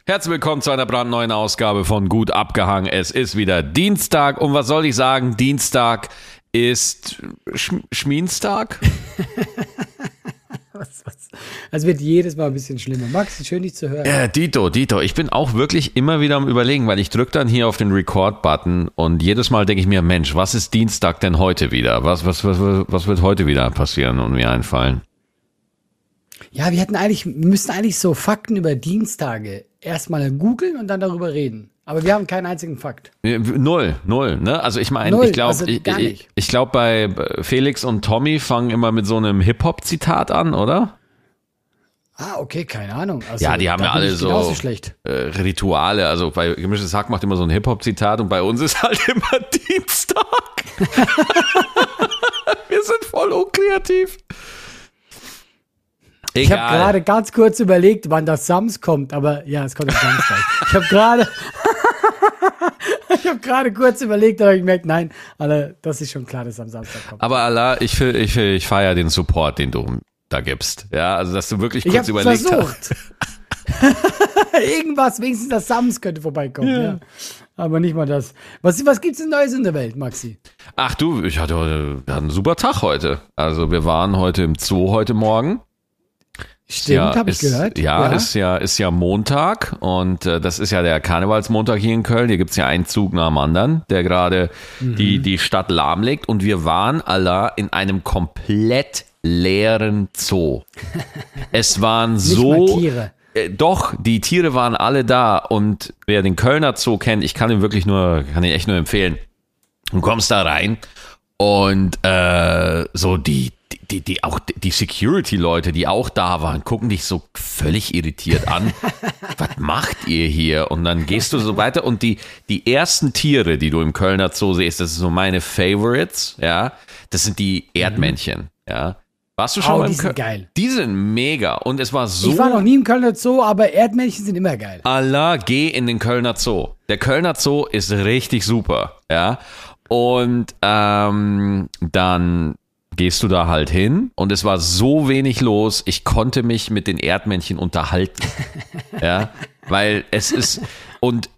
Herzlich willkommen zu einer brandneuen Ausgabe von Gut abgehangen. Es ist wieder Dienstag und was soll ich sagen? Dienstag ist Schmienstag. Es wird jedes Mal ein bisschen schlimmer. Max, schön dich zu hören. Dito, ich bin auch wirklich immer wieder am Überlegen, weil ich drücke dann hier auf den Record-Button und jedes Mal denke ich mir, Mensch, was ist Dienstag denn heute wieder? Was wird heute wieder passieren und mir einfallen? Ja, wir müssten eigentlich so Fakten über Dienstage erstmal googeln und dann darüber reden. Aber wir haben keinen einzigen Fakt. Null, ne? Also ich meine, ich glaube bei Felix und Tommy fangen immer mit so einem Hip-Hop-Zitat an, oder? Ah, okay, keine Ahnung. Also, ja, die haben ja alle so Rituale. Also bei Gemischtes Hack macht immer so ein Hip-Hop-Zitat und bei uns ist halt immer Dienstag. Wir sind voll unkreativ. Ich habe gerade ganz kurz überlegt, wann das Sams kommt, aber ja, es kommt am Samstag. Ich habe gerade kurz überlegt, aber ich gemerkt, nein, Alter, das ist schon klar, dass es am Samstag kommt. Aber Allah, ich feiere den Support, den du da gibst. Ja, also dass du wirklich kurz überlegt hast. Irgendwas, wenigstens das Sams könnte vorbeikommen. Ja. Aber nicht mal das. Was gibt's denn Neues in der Welt, Maxi? Ach du, wir hatten einen super Tag heute. Also wir waren heute im Zoo heute Morgen. Stimmt, habe ich gehört. Ja, ist ja Montag und das ist ja der Karnevalsmontag hier in Köln. Hier gibt's ja einen Zug nach dem anderen, der gerade die Stadt lahmlegt. Und wir waren alle in einem komplett leeren Zoo. Es waren so... Nicht mal Tiere. Doch, die Tiere waren alle da. Und wer den Kölner Zoo kennt, kann ihn echt nur empfehlen. Du kommst da rein und so die Security-Leute, die auch da waren, gucken dich so völlig irritiert an. Was macht ihr hier? Und dann gehst du so weiter und die ersten Tiere, die du im Kölner Zoo siehst, das sind so meine Favorites, ja, das sind die Erdmännchen, ja. Warst du schon mal im die sind geil. Die sind mega und es war so... Ich war noch nie im Kölner Zoo, aber Erdmännchen sind immer geil. Allah, geh in den Kölner Zoo. Der Kölner Zoo ist richtig super, ja. Und dann gehst du da halt hin und es war so wenig los, ich konnte mich mit den Erdmännchen unterhalten. Ja, weil es ist, und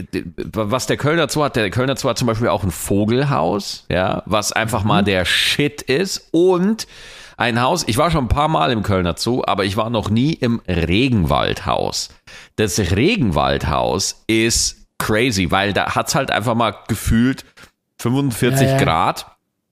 was der Kölner Zoo hat zum Beispiel auch ein Vogelhaus, ja, was einfach mal der Shit ist und ein Haus, ich war schon ein paar Mal im Kölner Zoo, aber ich war noch nie im Regenwaldhaus. Das Regenwaldhaus ist crazy, weil da hat's halt einfach mal gefühlt 45 Grad.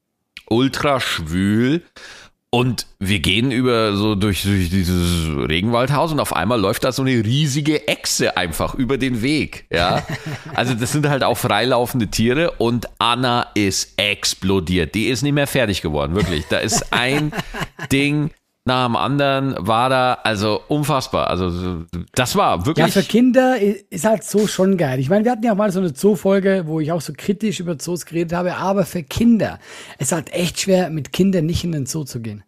Ultra schwül und wir gehen durch dieses Regenwaldhaus und auf einmal läuft da so eine riesige Echse einfach über den Weg, ja. Also das sind halt auch freilaufende Tiere und Anna ist explodiert. Die ist nicht mehr fertig geworden, wirklich. Da ist ein Ding nach dem anderen war da, also unfassbar. Also das war wirklich... Ja, für Kinder ist halt Zoo schon geil. Ich meine, wir hatten ja auch mal so eine Zoo-Folge, wo ich auch so kritisch über Zoos geredet habe, aber für Kinder ist halt echt schwer, mit Kindern nicht in den Zoo zu gehen.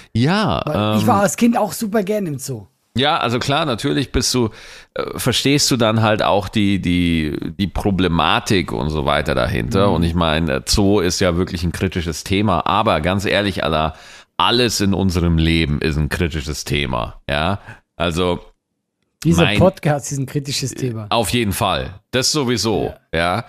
Ja. Ich war als Kind auch super gern im Zoo. Ja, also klar, natürlich verstehst du dann halt auch die Problematik und so weiter dahinter. Und ich meine, Zoo ist ja wirklich ein kritisches Thema, aber ganz ehrlich, alles in unserem Leben ist ein kritisches Thema, ja, also dieser Podcast ist ein kritisches Thema. Auf jeden Fall, das sowieso, ja.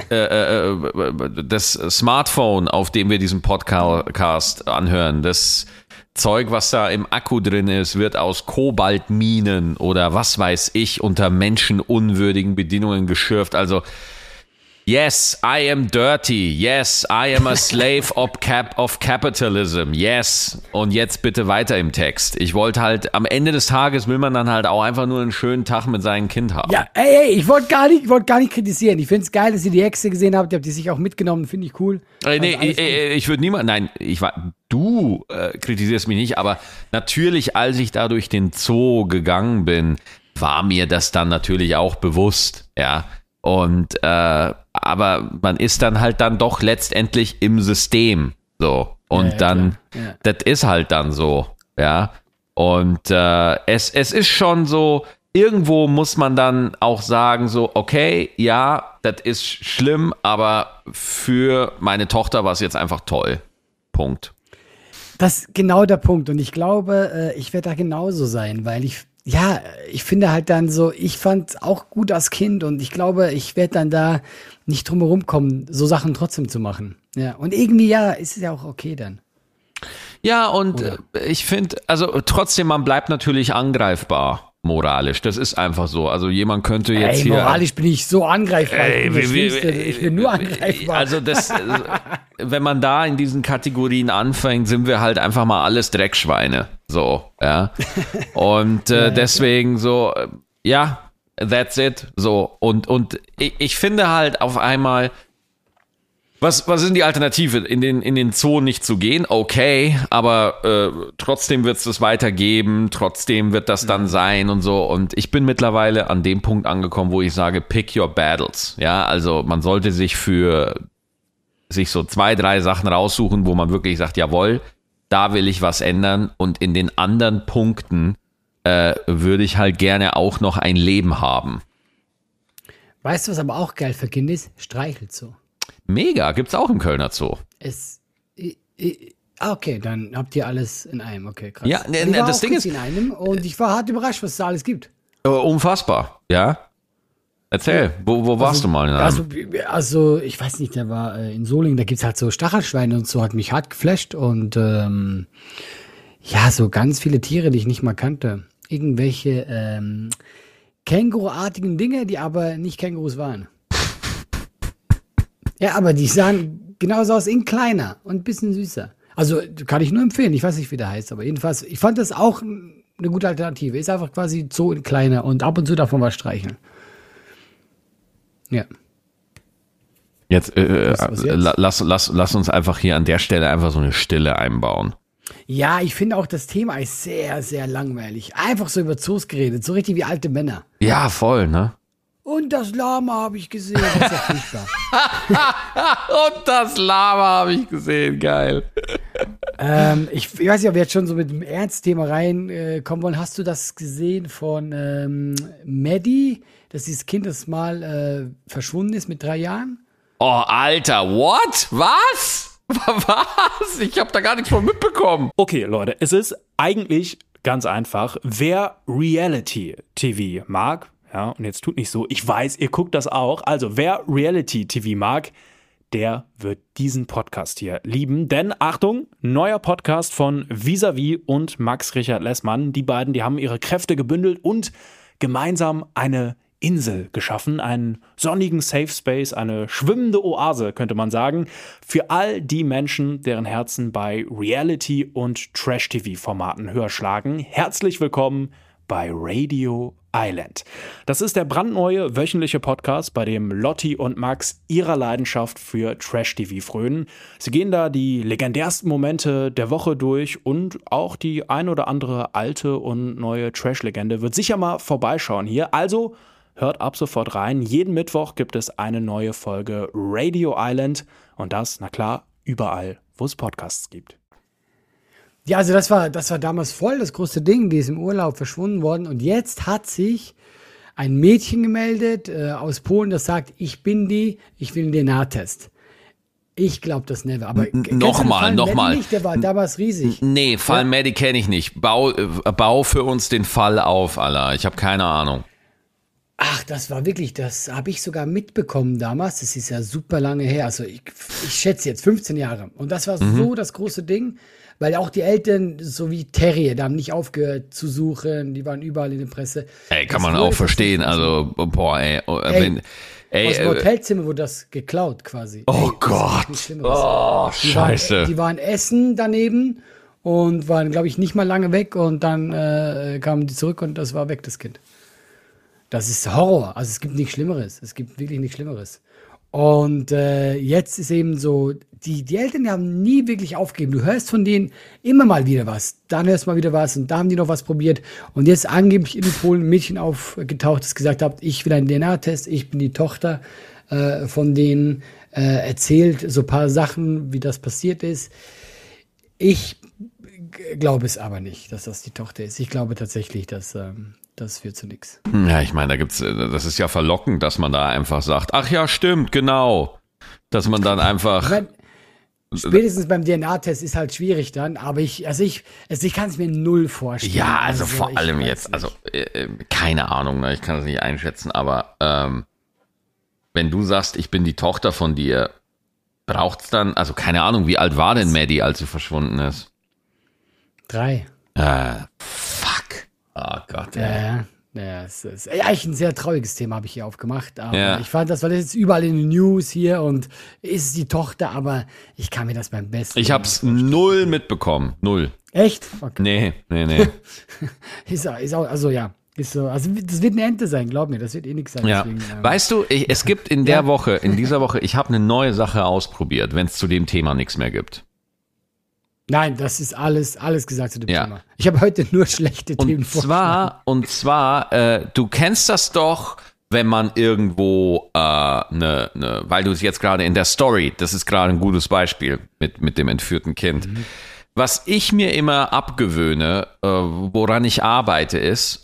Das Smartphone, auf dem wir diesen Podcast anhören, das Zeug, was da im Akku drin ist, wird aus Kobaltminen oder was weiß ich unter menschenunwürdigen Bedingungen geschürft, also yes, I am dirty. Yes, I am a slave of capitalism. Yes. Und jetzt bitte weiter im Text. Ich wollte halt, am Ende des Tages will man dann halt auch einfach nur einen schönen Tag mit seinem Kind haben. Ja, ich wollte gar nicht kritisieren. Ich finde es geil, dass ihr die Hexe gesehen habt. Ihr habt die sich auch mitgenommen, finde ich cool. Ich würde du kritisierst mich nicht, aber natürlich, als ich da durch den Zoo gegangen bin, war mir das dann natürlich auch bewusst, ja. Und aber man ist dann halt dann doch letztendlich im System so und das ist halt dann so, ja. Und es ist schon so, irgendwo muss man dann auch sagen so, okay, ja, das ist schlimm, aber für meine Tochter war es jetzt einfach toll. Punkt. Das ist genau der Punkt und ich glaube, ich werde da genauso sein, weil ich ja, ich finde halt dann so, ich fand es auch gut als Kind und ich glaube, ich werde dann da nicht drum herum kommen, so Sachen trotzdem zu machen. Ja, und irgendwie, ja, ist es ja auch okay dann. Ja, und ich finde, also trotzdem, man bleibt natürlich angreifbar, moralisch. Das ist einfach so. Also jemand könnte jetzt hier... moralisch bin ich so angreifbar. Ich bin nur angreifbar. Also das, wenn man da in diesen Kategorien anfängt, sind wir halt einfach mal alles Dreckschweine. So, ja. Und deswegen so, ja, that's it. So, und ich finde halt auf einmal... Was sind die Alternative? In den Zoo nicht zu gehen? Okay, aber trotzdem wird es das weitergeben, trotzdem wird das dann sein und so. Und ich bin mittlerweile an dem Punkt angekommen, wo ich sage, pick your battles. Ja, also man sollte sich so 2, 3 Sachen raussuchen, wo man wirklich sagt, jawohl, da will ich was ändern. Und in den anderen Punkten würde ich halt gerne auch noch ein Leben haben. Weißt du, was aber auch geil für Kinder ist? Streichelzoo. Mega, gibt's auch im Kölner Zoo. Okay, dann habt ihr alles in einem. Okay, krass. Ja, das Ding ist in einem und ich war hart überrascht, was es da alles gibt. Unfassbar, ja. Erzähl, wo warst du mal? Also, ich weiß nicht, der war in Solingen, da gibt's halt so Stachelschweine und so, hat mich hart geflasht und ja, so ganz viele Tiere, die ich nicht mal kannte. Irgendwelche Känguruartigen Dinge, die aber nicht Kängurus waren. Ja, aber die sahen genauso aus, in kleiner und ein bisschen süßer. Also kann ich nur empfehlen, ich weiß nicht, wie der heißt, aber jedenfalls, ich fand das auch eine gute Alternative. Ist einfach quasi Zoo in kleiner und ab und zu davon was streicheln. Ja. Jetzt, lass uns einfach hier an der Stelle einfach so eine Stille einbauen. Ja, ich finde auch, das Thema ist sehr, sehr langweilig. Einfach so über Zoos geredet, so richtig wie alte Männer. Ja, voll, ne? Und das Lama habe ich gesehen. Das ist ja furchtbar. Und das Lama habe ich gesehen. Geil. Ich weiß nicht, ob wir jetzt schon so mit dem Ernstthema reinkommen wollen. Hast du das gesehen von Maddie, dass dieses Kind das mal verschwunden ist mit 3 Jahren? Oh, Alter, what? Was? Was? Ich habe da gar nichts von mitbekommen. Okay, Leute, es ist eigentlich ganz einfach. Wer Reality-TV mag, ja, und jetzt tut nicht so, ich weiß, ihr guckt das auch. Also, wer Reality-TV mag, der wird diesen Podcast hier lieben. Denn, Achtung, neuer Podcast von Vis-a-vis und Max Richard Lessmann. Die beiden, die haben ihre Kräfte gebündelt und gemeinsam eine Insel geschaffen. Einen sonnigen Safe Space, eine schwimmende Oase, könnte man sagen. Für all die Menschen, deren Herzen bei Reality- und Trash-TV-Formaten höher schlagen. Herzlich willkommen bei Radio Island. Das ist der brandneue wöchentliche Podcast, bei dem Lotti und Max ihrer Leidenschaft für Trash-TV frönen. Sie gehen da die legendärsten Momente der Woche durch und auch die ein oder andere alte und neue Trash-Legende wird sicher mal vorbeischauen hier. Also hört ab sofort rein. Jeden Mittwoch gibt es eine neue Folge Radio Island und das, na klar, überall, wo es Podcasts gibt. Ja, also das war damals voll das große Ding, die ist im Urlaub verschwunden worden und jetzt hat sich ein Mädchen gemeldet aus Polen, das sagt, ich bin die, ich will einen DNA-Test. Ich glaube das never, aber nochmal. Der war damals riesig. Nee, Fall ja. Maddie kenne ich nicht. Bau für uns den Fall auf, Alter. Ich habe keine Ahnung. Ach, das war wirklich, das habe ich sogar mitbekommen damals. Das ist ja super lange her. Also ich schätze jetzt 15 Jahre. Und das war so das große Ding. Weil auch die Eltern, so wie Terry, die haben nicht aufgehört zu suchen, die waren überall in der Presse. Ey, kann man auch verstehen, also, boah, ey. Aus dem Hotelzimmer wurde das geklaut quasi. Oh Gott, oh, scheiße. Die waren essen daneben und waren, glaube ich, nicht mal lange weg und dann kamen die zurück und das war weg, das Kind. Das ist Horror, also es gibt nichts Schlimmeres, es gibt wirklich nichts Schlimmeres. Und jetzt ist eben so, die Eltern die haben nie wirklich aufgegeben. Du hörst von denen immer mal wieder was. Dann hörst du mal wieder was und da haben die noch was probiert. Und jetzt angeblich in Polen ein Mädchen aufgetaucht, das gesagt hat, ich will einen DNA-Test, ich bin die Tochter von denen, erzählt so ein paar Sachen, wie das passiert ist. Ich glaube es aber nicht, dass das die Tochter ist. Ich glaube tatsächlich, dass das führt zu nichts. Ja, ich meine, das ist ja verlockend, dass man da einfach sagt, ach ja, stimmt, genau. Dass man dann einfach... Spätestens beim DNA-Test ist halt schwierig dann, aber ich kann es mir null vorstellen. Ja, also vor allem jetzt, also keine Ahnung, ne, ich kann das nicht einschätzen, aber wenn du sagst, ich bin die Tochter von dir, braucht's dann, also keine Ahnung, wie alt war denn Maddie, als sie verschwunden ist? 3. Fuck. Oh Gott, ey. Ja, es ist eigentlich ein sehr trauriges Thema, habe ich hier aufgemacht. Aber Ja. ich fand das, weil das jetzt überall in den News hier und ist die Tochter, aber ich kann mir das beim besten. Ich hab's null mitbekommen. Null. Echt? Okay. Nee. Ist auch, also ja. Ist so, also das wird eine Ente sein, glaub mir, das wird eh nichts sein. Ja. Deswegen, Weißt du, es gibt in dieser Woche, ich habe eine neue Sache ausprobiert, wenn es zu dem Thema nichts mehr gibt. Nein, das ist alles gesagt zu dem Ja. Thema. Ich habe heute nur schlechte Themen vorgeschlagen. Und zwar, du kennst das doch, wenn man irgendwo weil du es jetzt gerade in der Story, das ist gerade ein gutes Beispiel mit dem entführten Kind. Was ich mir immer abgewöhne, woran ich arbeite, ist,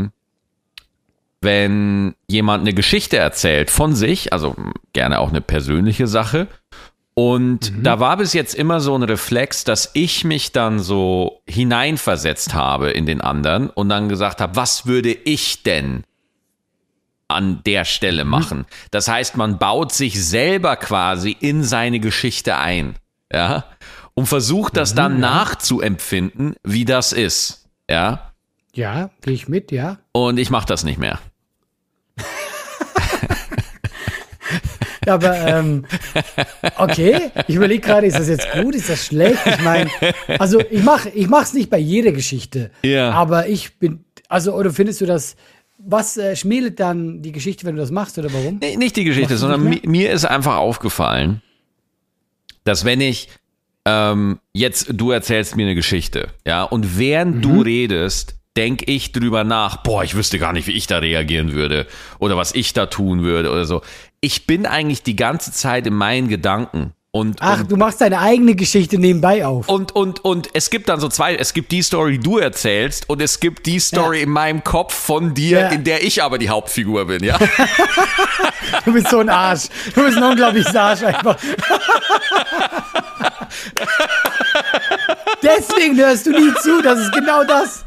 wenn jemand eine Geschichte erzählt von sich, also gerne auch eine persönliche Sache, und da war bis jetzt immer so ein Reflex, dass ich mich dann so hineinversetzt habe in den anderen und dann gesagt habe, was würde ich denn an der Stelle machen? Das heißt, man baut sich selber quasi in seine Geschichte ein, ja, und versucht das dann nachzuempfinden, wie das ist, ja. Ja, gehe ich mit, ja. Und ich mache das nicht mehr. Ja, aber okay, ich überlege gerade, ist das jetzt gut, ist das schlecht? Ich meine, also ich mach's nicht bei jeder Geschichte, Ja. aber ich bin, also oder findest du das, was schmälert dann die Geschichte, wenn du das machst oder warum? Nee, nicht die Geschichte, Machst du sondern nicht mir ist einfach aufgefallen, dass wenn ich jetzt, du erzählst mir eine Geschichte, ja, und während du redest, denke ich drüber nach, boah, ich wüsste gar nicht, wie ich da reagieren würde oder was ich da tun würde oder so. Ich bin eigentlich die ganze Zeit in meinen Gedanken. Ach, du machst deine eigene Geschichte nebenbei auf. Und es gibt dann so es gibt die Story, die du erzählst und es gibt die Story in meinem Kopf von dir, Ja. in der ich aber die Hauptfigur bin, ja. Du bist so ein Arsch. Du bist ein unglaubliches Arsch einfach. Deswegen hörst du nie zu, das ist genau das.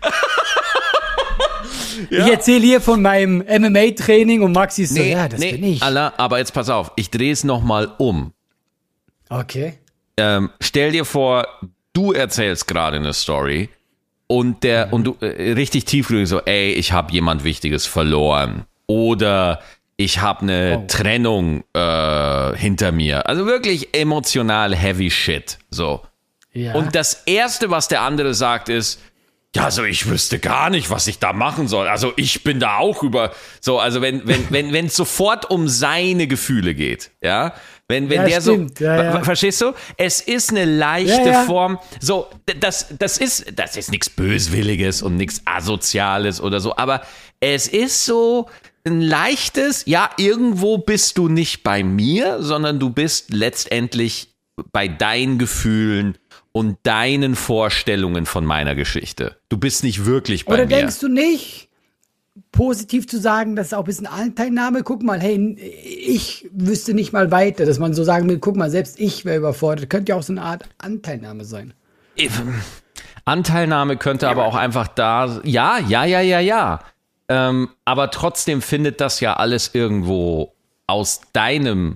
Ja. Ich erzähle hier von meinem MMA-Training und Maxi ist so, ja, das bin ich. Allah, aber jetzt pass auf, ich drehe es nochmal um. Okay. Stell dir vor, du erzählst gerade eine Story und du richtig tiefgründig so, ey, ich habe jemand Wichtiges verloren oder ich habe eine Trennung hinter mir. Also wirklich emotional heavy shit. So. Ja. Und das Erste, was der andere sagt, ist, ja, also ich wüsste gar nicht, was ich da machen soll. Also ich bin da auch also wenn es sofort um seine Gefühle geht, ja, wenn Ja, der stimmt. so, Ja. verstehst du? Es ist eine leichte Ja. Form, so, das ist nichts Böswilliges und nichts Asoziales oder so, aber es ist so ein leichtes, ja, irgendwo bist du nicht bei mir, sondern du bist letztendlich bei deinen Gefühlen und deinen Vorstellungen von meiner Geschichte. Du bist nicht wirklich bei Oder mir. denkst du nicht, positiv zu sagen, das ist auch ein bisschen Anteilnahme? Guck mal, hey, ich wüsste nicht mal weiter, dass man so sagen will, guck mal, selbst ich wäre überfordert. Könnte ja auch so eine Art Anteilnahme sein. Anteilnahme könnte aber auch einfach da, ja. Aber trotzdem findet das ja alles irgendwo aus deiner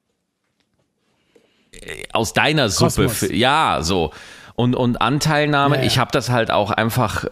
Suppe, Kosmos. ja, so. Und Anteilnahme, Ja. ich habe das halt auch einfach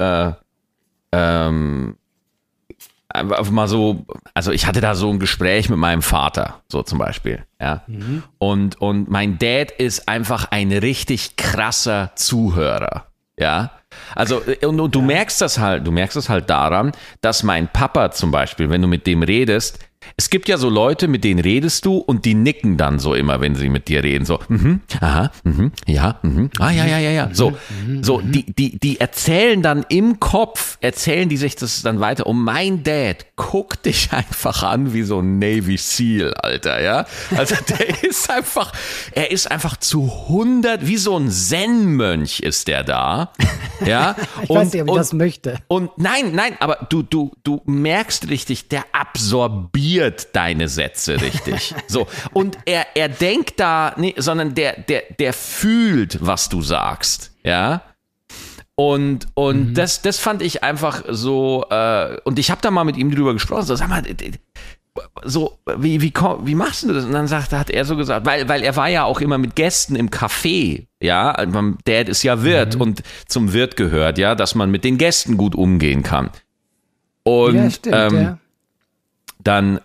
einfach mal so, also ich hatte da so ein Gespräch mit meinem Vater, so zum Beispiel, ja. Und mein Dad ist einfach ein richtig krasser Zuhörer, ja. Also, und du merkst das halt daran, dass mein Papa zum Beispiel, wenn du mit dem redest, es gibt ja so Leute, mit denen redest du und die nicken dann so immer, wenn sie mit dir reden, so, aha, ja, ja. So, die erzählen dann im Kopf, erzählen die sich das dann weiter und mein Dad guckt dich einfach an wie so ein Navy Seal, Alter, ja. Also er ist einfach zu 100, wie so ein Zen-Mönch ist der da, ja. Ich weiß nicht, ob ich das möchte. Und nein, aber du merkst richtig, der absorbiert deine Sätze richtig. So. Und er denkt da, nee, sondern der fühlt, was du sagst. Ja. Und das fand ich einfach so, und ich habe da mal mit ihm drüber gesprochen, so, sag mal, so, wie machst du das? Und dann hat er so gesagt, weil er war ja auch immer mit Gästen im Café, ja, der ist ja Wirt und zum Wirt gehört, ja, dass man mit den Gästen gut umgehen kann. Und Ja, stimmt, ja. dann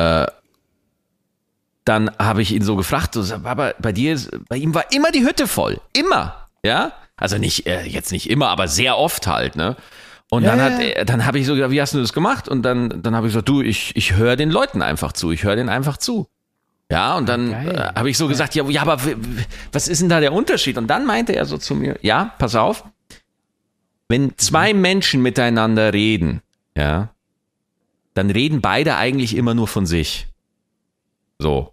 habe ich ihn so gefragt, so, aber bei ihm war immer die Hütte voll, immer, ja, also nicht jetzt nicht immer, aber sehr oft halt, ne? Und dann habe ich so gesagt, wie hast du das gemacht? Und dann habe ich gesagt, du, ich höre den Leuten einfach zu, ich höre denen einfach zu. Ja, und dann habe ich so gesagt, ja, aber was ist denn da der Unterschied? Und dann meinte er so zu mir, ja, pass auf, wenn zwei Menschen miteinander reden, ja, dann reden beide eigentlich immer nur von sich. So.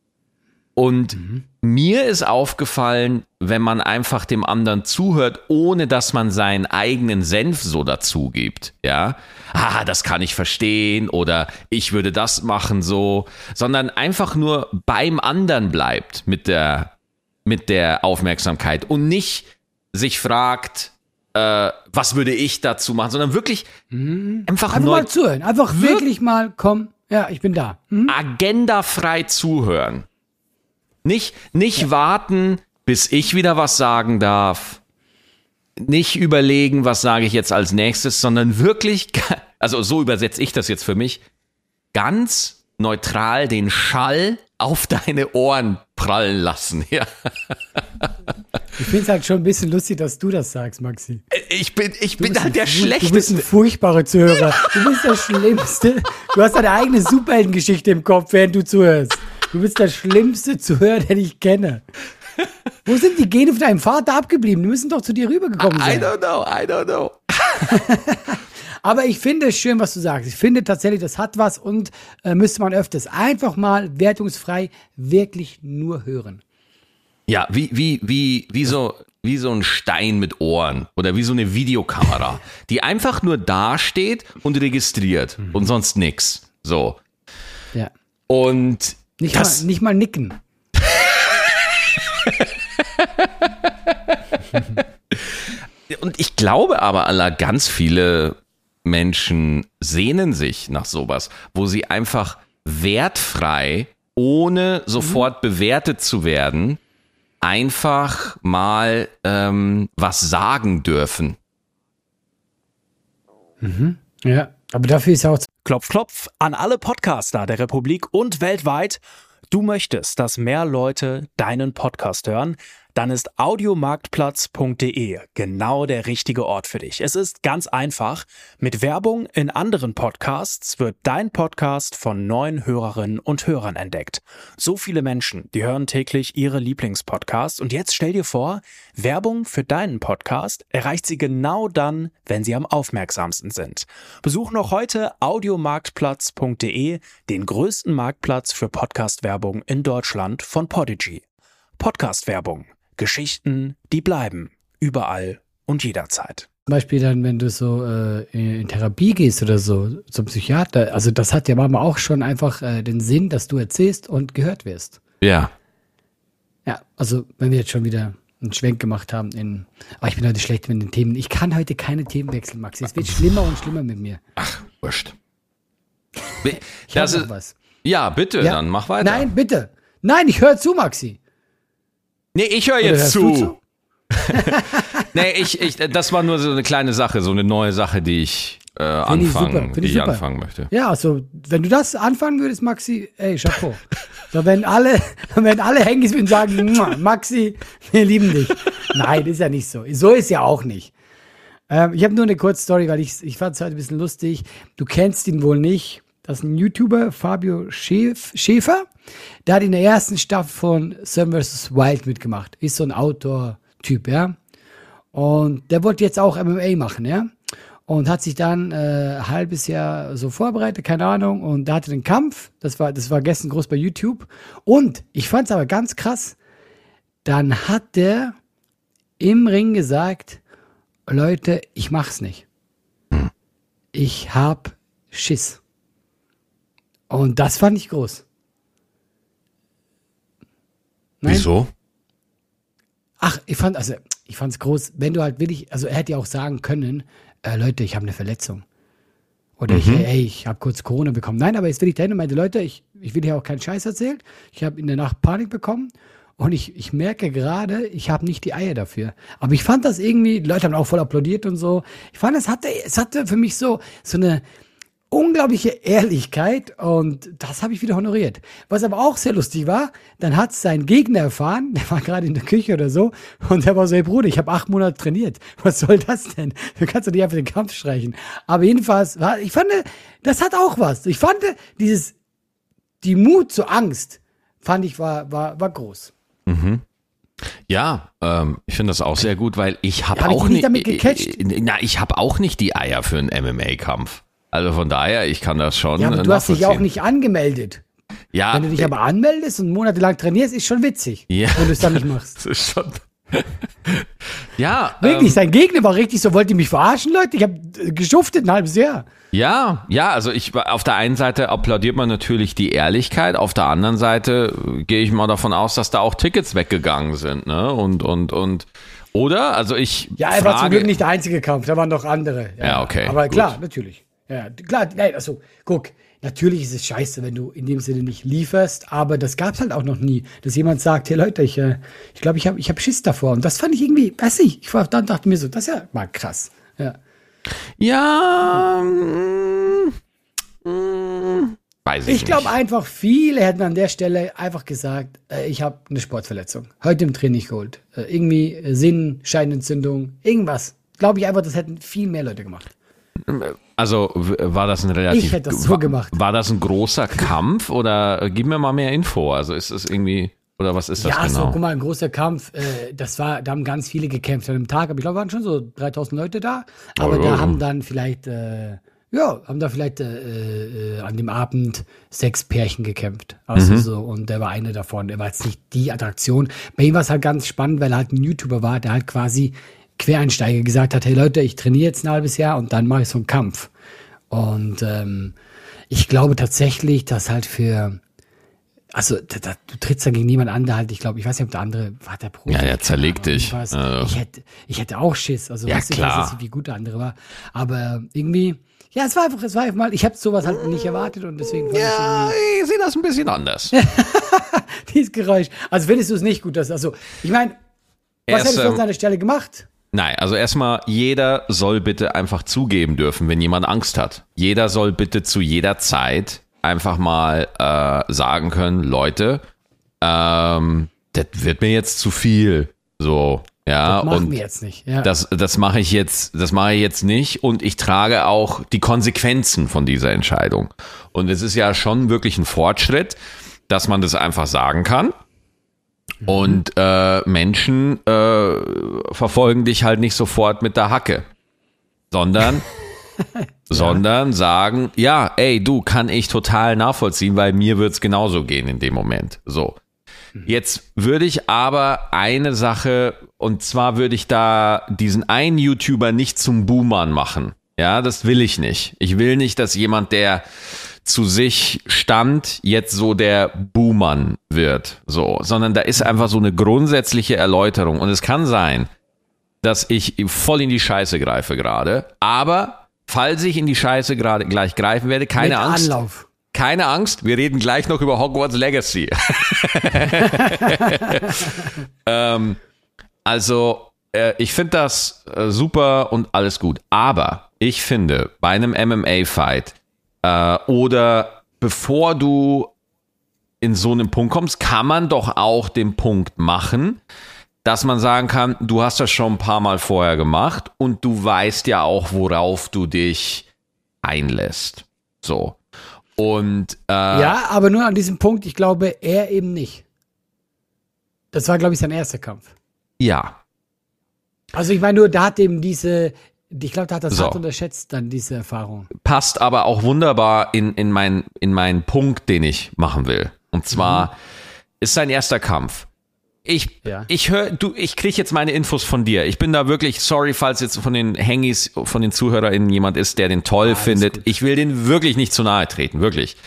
Und mir ist aufgefallen, wenn man einfach dem anderen zuhört, ohne dass man seinen eigenen Senf so dazu gibt, ja, das kann ich verstehen oder ich würde das machen so, sondern einfach nur beim anderen bleibt mit der Aufmerksamkeit und nicht sich fragt, was würde ich dazu machen, sondern wirklich einfach mal zuhören, einfach wirklich mal, komm, ja, ich bin da. Agendafrei zuhören. Nicht warten, bis ich wieder was sagen darf. Nicht überlegen, was sage ich jetzt als nächstes, sondern wirklich, also so übersetze ich das jetzt für mich, ganz neutral den Schall auf deine Ohren prallen lassen. Ja. Ich finde es halt schon ein bisschen lustig, dass du das sagst, Maxi. Ich bin halt der Schlechteste. Du bist ein furchtbarer Zuhörer. Du bist der Schlimmste. Du hast deine eigene Superheldengeschichte im Kopf, während du zuhörst. Du bist der schlimmste Zuhörer, den ich kenne. Wo sind die Gene von deinem Vater abgeblieben? Die müssen doch zu dir rübergekommen sein. I don't know. Aber ich finde es schön, was du sagst. Ich finde tatsächlich, das hat was und müsste man öfters einfach mal wertungsfrei wirklich nur hören. Ja, wie so ein Stein mit Ohren oder wie so eine Videokamera, die einfach nur dasteht und registriert und sonst nix. So. Ja. Und nicht mal nicken. Und ich glaube aber, ganz viele Menschen sehnen sich nach sowas, wo sie einfach wertfrei, ohne sofort bewertet zu werden, einfach mal was sagen dürfen. Ja, aber dafür ist ja auch Klopf, klopf an alle Podcaster der Republik und weltweit. Du möchtest, dass mehr Leute deinen Podcast hören? Dann ist audiomarktplatz.de genau der richtige Ort für dich. Es ist ganz einfach. Mit Werbung in anderen Podcasts wird dein Podcast von neuen Hörerinnen und Hörern entdeckt. So viele Menschen, die hören täglich ihre Lieblingspodcasts. Und jetzt stell dir vor, Werbung für deinen Podcast erreicht sie genau dann, wenn sie am aufmerksamsten sind. Besuch noch heute audiomarktplatz.de, den größten Marktplatz für Podcast-Werbung in Deutschland von Podigy. Podcast-Werbung. Geschichten, die bleiben. Überall und jederzeit. zum Beispiel dann, wenn du so in Therapie gehst oder so, zum Psychiater, also das hat ja manchmal auch schon einfach den Sinn, dass du erzählst und gehört wirst. Ja. Ja, also wenn wir jetzt schon wieder einen Schwenk gemacht haben aber ich bin heute schlecht mit den Themen. Ich kann heute keine Themen wechseln, Maxi. Es wird schlimmer und schlimmer mit mir. Ach, wurscht. Ich habe noch was. Ja, bitte, Ja? dann mach weiter. Nein, bitte. Nein, ich höre zu, Maxi. Nee, ich höre Oder jetzt hörst du zu? Nee, das war nur so eine kleine Sache, so eine neue Sache, die ich Finde ich super, finde ich super. anfangen möchte. Ja, also wenn du das anfangen würdest, Maxi, ey, Chapeau. So, wenn alle hängen und sagen, Maxi, wir lieben dich. Nein, ist ja nicht so. So ist ja auch nicht. Ich habe nur eine Kurzstory, weil ich fand es heute ein bisschen lustig. Du kennst ihn wohl nicht. Das ist ein YouTuber, Fabio Schäfer. Der hat in der ersten Staffel von Seven vs. Wild mitgemacht. Ist so ein Outdoor-Typ, ja. Und der wollte jetzt auch MMA machen, ja. Und hat sich dann ein halbes Jahr so vorbereitet, keine Ahnung. Und da hatte den Kampf. Das war gestern groß bei YouTube. Und ich fand es aber ganz krass. Dann hat der im Ring gesagt, Leute, ich mach's nicht. Ich hab Schiss. Und das fand ich groß. Nein? Wieso? Ach, ich fand's groß, wenn du halt wirklich, also er hätte ja auch sagen können, Leute, ich habe eine Verletzung. Oder ich habe kurz Corona bekommen. Nein, aber jetzt will ich dahin und meinte, Leute, ich will hier auch keinen Scheiß erzählen. Ich habe in der Nacht Panik bekommen und ich merke gerade, ich habe nicht die Eier dafür. Aber ich fand das irgendwie, die Leute haben auch voll applaudiert und so. Ich fand, es hatte für mich so eine unglaubliche Ehrlichkeit und das habe ich wieder honoriert. Was aber auch sehr lustig war, dann hat sein Gegner erfahren, der war gerade in der Küche oder so und der war so, hey Bruder, ich habe 8 Monate trainiert. Was soll das denn? Du kannst doch nicht einfach den Kampf streichen. Aber jedenfalls, ich fand, das hat auch was. Ich fand, die Mut zur Angst, fand ich, war groß. Ja, ich finde das auch sehr gut, weil ich habe Hab ich auch dich nicht, damit gecatcht? ich habe auch nicht die Eier für einen MMA-Kampf. Also von daher, ich kann das schon. Ja, aber du hast dich ja auch nicht angemeldet. Ja, Wenn du dich aber anmeldest und monatelang trainierst, ist schon witzig, ja, wenn du es dann nicht machst. das ist schon. Ja, Wirklich, sein Gegner war richtig so, wollt ihr mich verarschen, Leute? Ich habe geschuftet ein halbes Jahr. ja, also auf der einen Seite applaudiert man natürlich die Ehrlichkeit, auf der anderen Seite gehe ich mal davon aus, dass da auch Tickets weggegangen sind, ne? Und oder? Also ich Ja, er war zum Glück nicht der einzige Kampf, da waren noch andere. Ja, okay, Aber gut. klar, natürlich. Ja, klar, nein, also, guck, natürlich ist es scheiße, wenn du in dem Sinne nicht lieferst, aber das gab's halt auch noch nie, dass jemand sagt, hey Leute, ich glaube, ich hab Schiss davor. Und das fand ich irgendwie, weiß nicht, dann dachte mir so, das ist ja mal krass. Ja. Ja, weiß ich Ich glaube nicht. einfach, viele hätten an der Stelle einfach gesagt, ich habe eine Sportverletzung, heute im Training geholt. Irgendwie Scheidenentzündung, irgendwas. Glaube ich einfach, das hätten viel mehr Leute gemacht. Also war das ein relativ. Ich hätte das so gemacht. War das ein großer Kampf oder gib mir mal mehr Info? Also ist es irgendwie oder was ist das Ja, genau? so, guck mal, ein großer Kampf, da haben ganz viele gekämpft an einem Tag, aber ich glaube, waren schon so 3000 Leute da, aber da haben dann vielleicht, an dem Abend 6 Pärchen gekämpft, also so, und der war eine davon, der war jetzt nicht die Attraktion. Bei ihm war es halt ganz spannend, weil er halt ein YouTuber war, der halt quasi Quereinsteiger gesagt hat, hey Leute, ich trainiere jetzt ein halbes Jahr und dann mache ich so einen Kampf. Und ich glaube tatsächlich, dass halt du trittst da gegen niemanden an, der halt, ich weiß nicht, ob der andere, war der Profi? Ja, der zerlegt dich. Ich hätte auch Schiss, also Ja, weißt du, ich klar. weiß nicht, wie gut der andere war, aber irgendwie, ja, es war einfach mal, ich habe sowas halt nicht erwartet und deswegen fand Ja, ich sehe das ein bisschen anders. ich dieses Geräusch, also findest du es nicht gut, ich meine, was hättest du an seiner Stelle gemacht? Nein, also erstmal, jeder soll bitte einfach zugeben dürfen, wenn jemand Angst hat. Jeder soll bitte zu jeder Zeit einfach mal sagen können, Leute, das wird mir jetzt zu viel. So, ja. Das machen und wir jetzt nicht. Ja. das mache ich jetzt nicht und ich trage auch die Konsequenzen von dieser Entscheidung. Und es ist ja schon wirklich ein Fortschritt, dass man das einfach sagen kann. Und Menschen verfolgen dich halt nicht sofort mit der Hacke, sondern sagen, ja, ey, du, kann ich total nachvollziehen, weil mir wird's genauso gehen in dem Moment. So. Jetzt würde ich aber eine Sache, und zwar würde ich da diesen einen YouTuber nicht zum Boomern machen. Ja, das will ich nicht. Ich will nicht, dass jemand, der zu sich stand, jetzt so der Buhmann wird, so, sondern da ist einfach so eine grundsätzliche Erläuterung und es kann sein, dass ich voll in die Scheiße greife gerade, aber falls ich in die Scheiße gerade gleich greifen werde, keine Mit Angst. Anlauf. Keine Angst, wir reden gleich noch über Hogwarts Legacy. Ich finde das super und alles gut, aber ich finde, bei einem MMA-Fight oder bevor du in so einen Punkt kommst, kann man doch auch den Punkt machen, dass man sagen kann, du hast das schon ein paar Mal vorher gemacht und du weißt ja auch, worauf du dich einlässt. So. Und ja, aber nur an diesem Punkt, ich glaube, er eben nicht. Das war, glaube ich, sein erster Kampf. ja. Also ich meine nur, da hat eben ich glaube, da hat das So. hart unterschätzt, dann diese Erfahrung. Passt aber auch wunderbar in meinen Punkt, den ich machen will. Und zwar ist sein erster Kampf. Ich kriege jetzt meine Infos von dir. Ich bin da wirklich, sorry, falls jetzt von den Hengis, von den ZuhörerInnen jemand ist, der den toll findet. gut. Ich will den wirklich nicht zu nahe treten, wirklich.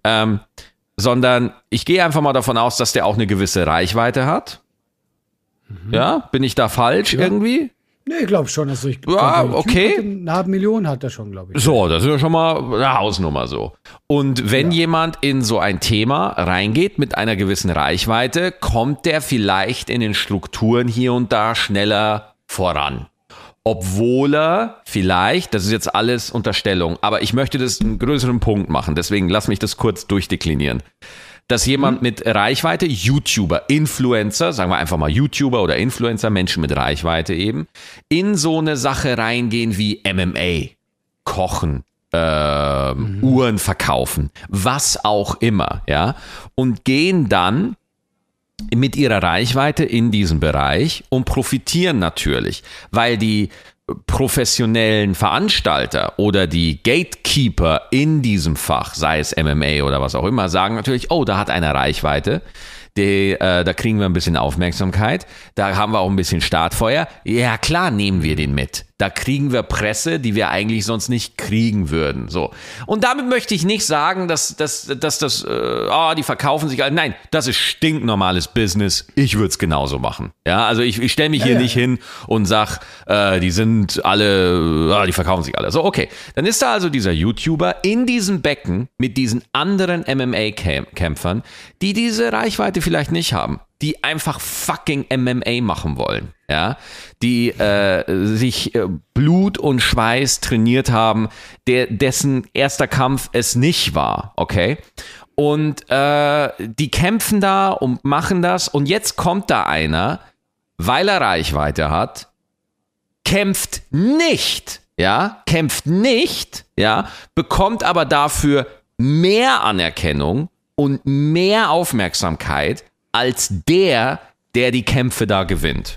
Sondern ich gehe einfach mal davon aus, dass der auch eine gewisse Reichweite hat. Ja, bin ich da falsch irgendwie? Nee, ich glaube schon. Also okay. Eine halbe Million hat er schon, glaube ich. So, das ist ja schon mal eine Hausnummer so. Und wenn jemand in so ein Thema reingeht mit einer gewissen Reichweite, kommt der vielleicht in den Strukturen hier und da schneller voran. Obwohl er vielleicht, das ist jetzt alles Unterstellung, aber ich möchte das einen größeren Punkt machen, deswegen lass mich das kurz durchdeklinieren. Dass jemand mit Reichweite, YouTuber, Influencer, sagen wir einfach mal YouTuber oder Influencer, Menschen mit Reichweite eben, in so eine Sache reingehen wie MMA, Kochen, Uhren verkaufen, was auch immer, ja, und gehen dann mit ihrer Reichweite in diesen Bereich und profitieren natürlich, weil die professionellen Veranstalter oder die Gatekeeper in diesem Fach, sei es MMA oder was auch immer, sagen natürlich, oh, da hat einer Reichweite, da kriegen wir ein bisschen Aufmerksamkeit, da haben wir auch ein bisschen Startfeuer. Ja klar, nehmen wir den mit. Da kriegen wir Presse, die wir eigentlich sonst nicht kriegen würden. So. Und damit möchte ich nicht sagen, dass die verkaufen sich alle. Nein, das ist stinknormales Business. Ich würde es genauso machen. Ja, also ich stelle mich hier nicht hin und sag, die sind alle, die verkaufen sich alle. So, okay. Dann ist da also dieser YouTuber in diesem Becken mit diesen anderen MMA-Kämpfern, die diese Reichweite vielleicht nicht haben, die einfach fucking MMA machen wollen, ja, die sich Blut und Schweiß trainiert haben, dessen erster Kampf es nicht war, okay? Und die kämpfen da und machen das und jetzt kommt da einer, weil er Reichweite hat, kämpft nicht, bekommt aber dafür mehr Anerkennung und mehr Aufmerksamkeit als der die Kämpfe da gewinnt.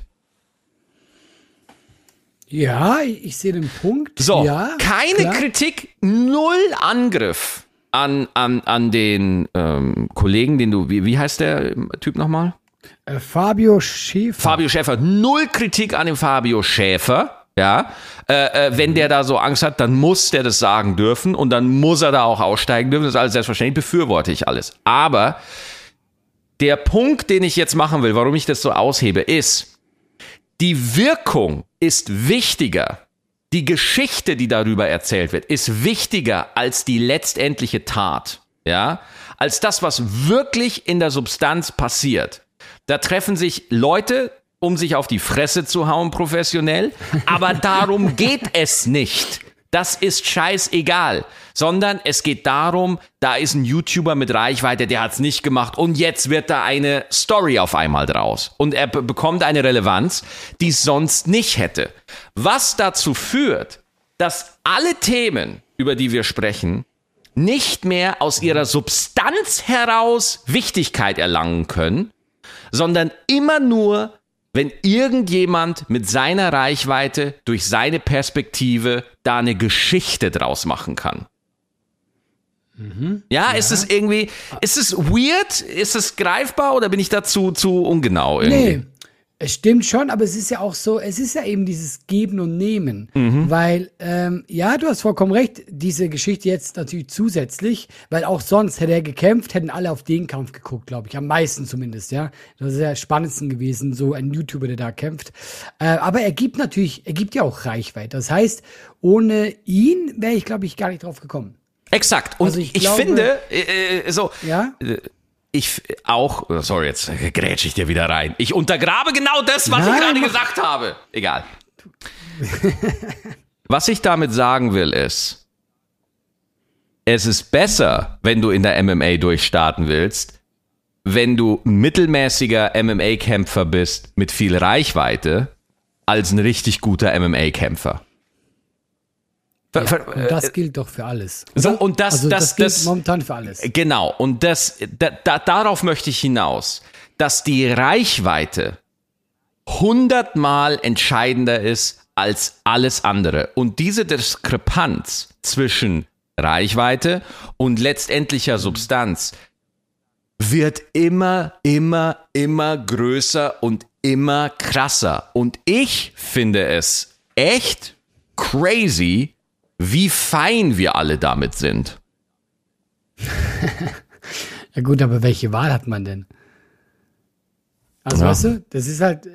Ja, ich sehe den Punkt. So, ja, keine klar. Kritik, null Angriff an den Kollegen, den du, wie heißt der Typ nochmal? Fabio Schäfer. Fabio Schäfer, null Kritik an dem Fabio Schäfer. Ja, wenn der da so Angst hat, dann muss der das sagen dürfen und dann muss er da auch aussteigen dürfen. Das ist alles selbstverständlich, befürworte ich alles. Aber der Punkt, den ich jetzt machen will, warum ich das so aushebe, ist, die Wirkung ist wichtiger. Die Geschichte, die darüber erzählt wird, ist wichtiger als die letztendliche Tat. Ja, als das, was wirklich in der Substanz passiert. Da treffen sich Leute, um sich auf die Fresse zu hauen professionell, aber darum geht es nicht. Das ist scheißegal, sondern es geht darum, da ist ein YouTuber mit Reichweite, der hat's nicht gemacht und jetzt wird da eine Story auf einmal draus und er bekommt eine Relevanz, die es sonst nicht hätte. Was dazu führt, dass alle Themen, über die wir sprechen, nicht mehr aus ihrer Substanz heraus Wichtigkeit erlangen können, sondern immer nur, wenn irgendjemand mit seiner Reichweite durch seine Perspektive da eine Geschichte draus machen kann. Ja, ist es irgendwie, ist es weird? Ist es greifbar oder bin ich dazu zu ungenau irgendwie? Nee, es stimmt schon, aber es ist ja auch so, es ist ja eben dieses Geben und Nehmen, weil, ja, du hast vollkommen recht, diese Geschichte jetzt natürlich zusätzlich, weil auch sonst hätte er gekämpft, hätten alle auf den Kampf geguckt, glaube ich, am meisten zumindest, ja. Das ist ja am spannendsten gewesen, so ein YouTuber, der da kämpft. Aber er gibt ja auch Reichweite. Das heißt, ohne ihn wäre ich, glaube ich, gar nicht drauf gekommen. Exakt. Und Also ich glaube, finde, Ja? ich auch, sorry, jetzt grätsche ich dir wieder rein. Ich untergrabe genau das, was ich Nein, gerade mach- gesagt habe. Egal. Was ich damit sagen will, ist, es ist besser, wenn du in der MMA durchstarten willst, wenn du ein mittelmäßiger MMA-Kämpfer bist mit viel Reichweite, als ein richtig guter MMA-Kämpfer. Und das gilt doch für alles. So, und Also das gilt momentan für alles. Genau, und darauf möchte ich hinaus, dass die Reichweite 100-mal entscheidender ist als alles andere. Und diese Diskrepanz zwischen Reichweite und letztendlicher Substanz wird immer größer und immer krasser. Und ich finde es echt crazy, wie fein wir alle damit sind. Ja gut, aber welche Wahl hat man denn? Also Ja. weißt du, es ist halt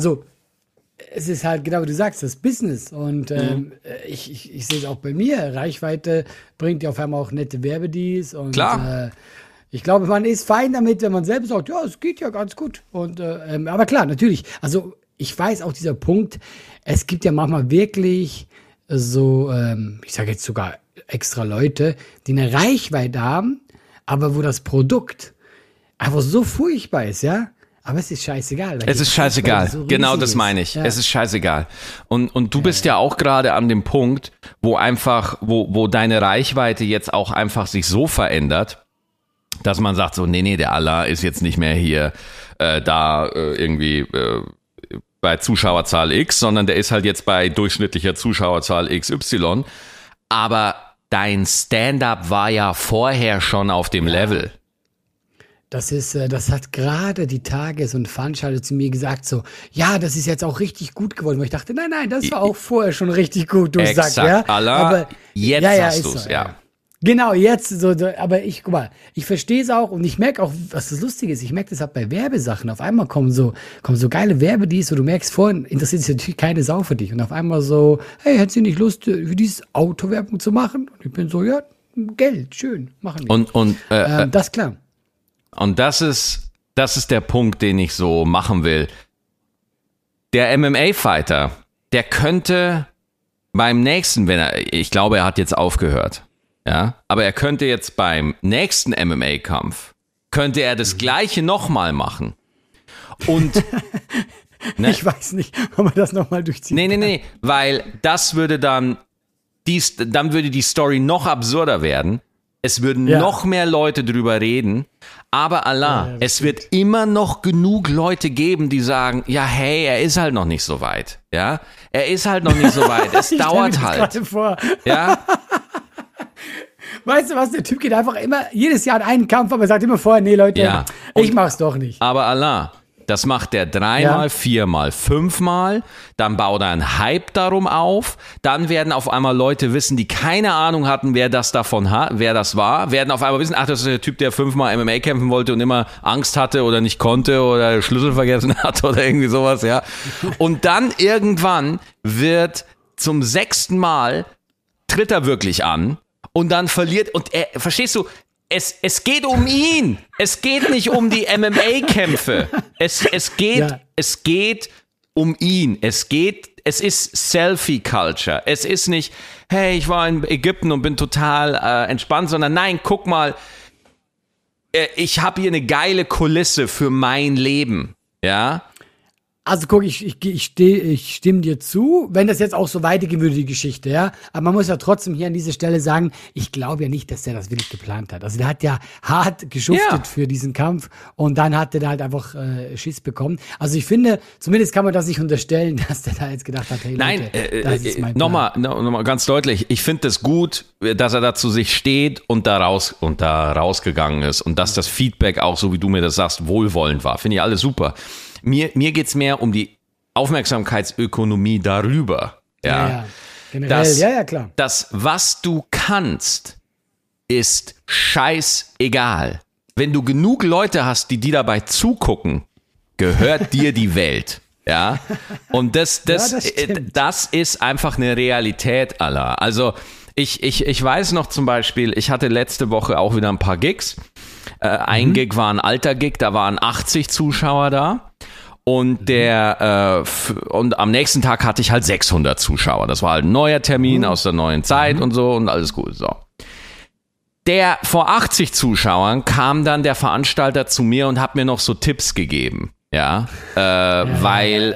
genau wie du sagst, das Business. Und ich sehe es auch bei mir. Reichweite bringt ja auf einmal auch nette Werbedeals. Und, Klar. ich glaube, man ist fein damit, wenn man selbst sagt, ja, es geht ja ganz gut. Und, aber klar, natürlich. Also ich weiß auch dieser Punkt, es gibt ja manchmal wirklich so, ich sage jetzt sogar extra Leute, die eine Reichweite haben, aber wo das Produkt einfach so furchtbar ist, ja. Aber es ist scheißegal. weil Es die ist scheißegal. Reichweite so Genau riesig das ist. meine ich. Ja. Es ist scheißegal. Und du bist ja auch gerade an dem Punkt, wo einfach, wo deine Reichweite jetzt auch einfach sich so verändert, dass man sagt so, nee, der Allah ist jetzt nicht mehr hier irgendwie bei Zuschauerzahl X, sondern der ist halt jetzt bei durchschnittlicher Zuschauerzahl XY. Aber dein Stand-up war ja vorher schon auf dem Level. Das hat gerade die Tage so ein Veranstalter zu mir gesagt, so, ja, das ist jetzt auch richtig gut geworden. Wo ich dachte, nein, das war auch vorher schon richtig gut, du Exakt, sagst, ja. Allah, Aber jetzt hast ist du's, so, ja. Genau, jetzt, so, aber guck mal, ich verstehe es auch und ich merke auch, was das Lustige ist, ich merke das halt bei Werbesachen. Auf einmal kommen so geile Werbedeals, wo du merkst, vorhin interessiert sich natürlich keine Sau für dich. Und auf einmal so, hey, hättest du nicht Lust, für dieses Autowerbung zu machen? Und ich bin so, ja, Geld, schön, machen wir. Und Das ist klar. Und das ist der Punkt, den ich so machen will. Der MMA-Fighter, der könnte beim nächsten, ich glaube, er hat jetzt aufgehört, ja, aber er könnte jetzt beim nächsten MMA-Kampf, könnte er das Gleiche nochmal machen. Und ne? Ich weiß nicht, ob man das nochmal durchzieht. Nee, weil das würde dann würde die Story noch absurder werden. Es würden noch mehr Leute drüber reden, aber Allah, es wird immer noch genug Leute geben, die sagen, ja, hey, er ist halt noch nicht so weit, ja, er ist halt noch nicht so weit, es Ich stell mir dauert das halt, gerade vor. ja, Weißt du was, der Typ geht einfach immer, jedes Jahr in einen Kampf, aber sagt immer vorher, nee Leute, Ja. ich mach's doch nicht. aber Allah, das macht er 3-mal, 4-mal, 5-mal, dann baut er einen Hype darum auf, dann werden auf einmal Leute wissen, die keine Ahnung hatten, wer das war, werden auf einmal wissen, ach, das ist der Typ, der 5-mal MMA kämpfen wollte und immer Angst hatte oder nicht konnte oder Schlüssel vergessen hat oder irgendwie sowas, ja. Und dann irgendwann wird zum 6. Mal tritt er wirklich an und dann verliert und er, verstehst du, es geht um ihn. Es geht nicht um die MMA-Kämpfe. Es geht um ihn. Es ist Selfie-Culture. Es ist nicht, hey, ich war in Ägypten und bin total entspannt, sondern nein, guck mal, ich habe hier eine geile Kulisse für mein Leben. Ja. Also guck, ich stimme dir zu, wenn das jetzt auch so weitergehen würde, die Geschichte, ja. Aber man muss ja trotzdem hier an dieser Stelle sagen, ich glaube ja nicht, dass der das wirklich geplant hat. Also der hat ja hart geschuftet für diesen Kampf und dann hat er da halt einfach Schiss bekommen. Also ich finde, zumindest kann man das nicht unterstellen, dass der da jetzt gedacht hat, hey Nein, Leute, das ist mein Plan. nochmal ganz deutlich. Ich finde es gut, dass er da zu sich steht und da rausgegangen ist und dass das Feedback auch, so wie du mir das sagst, wohlwollend war. Finde ich alles super. Mir geht's mehr um die Aufmerksamkeitsökonomie darüber. Ja. Generell, klar. Das, was du kannst, ist scheißegal. Wenn du genug Leute hast, die dabei zugucken, gehört dir die Welt. Ja. Und das ist einfach eine Realität aller. Also ich weiß noch zum Beispiel, ich hatte letzte Woche auch wieder ein paar Gigs. Ein Gig war ein alter Gig, da waren 80 Zuschauer da. Und und am nächsten Tag hatte ich halt 600 Zuschauer. Das war halt ein neuer Termin aus der neuen Zeit und so und alles gut. So. Vor 80 Zuschauern kam dann der Veranstalter zu mir und hat mir noch so Tipps gegeben. Ja, weil